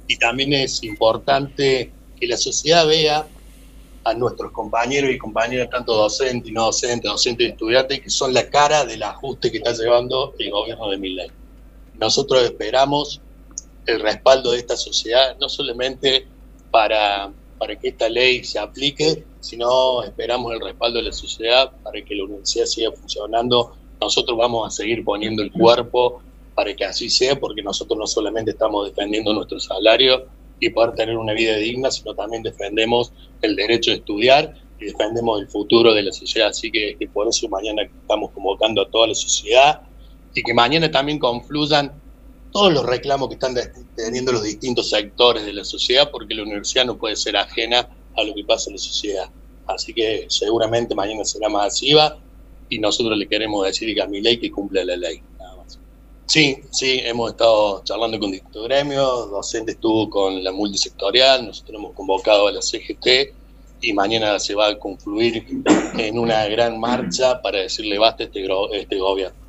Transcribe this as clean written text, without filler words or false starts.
y también es importante que la sociedad vea a nuestros compañeros y compañeras, tanto docentes y no docentes, docentes y estudiantes, que son la cara del ajuste que está llevando el gobierno de Milei. Nosotros esperamos el respaldo de esta sociedad, no solamente para que esta ley se aplique, sino esperamos el respaldo de la sociedad para que la universidad siga funcionando. Nosotros vamos a seguir poniendo el cuerpo para que así sea, porque nosotros no solamente estamos defendiendo nuestro salario y poder tener una vida digna, sino también defendemos el derecho de estudiar y defendemos el futuro de la sociedad. Así que por eso mañana estamos convocando a toda la sociedad y que mañana también confluyan todos los reclamos que están teniendo los distintos sectores de la sociedad, porque la universidad no puede ser ajena a lo que pasa en la sociedad. Así que seguramente mañana será masiva y nosotros le queremos decir a Milei que cumpla la ley. Nada más. Sí, hemos estado charlando con distintos gremios, docente estuvo con la multisectorial, nosotros hemos convocado a la CGT y mañana se va a concluir en una gran marcha para decirle basta a este gobierno.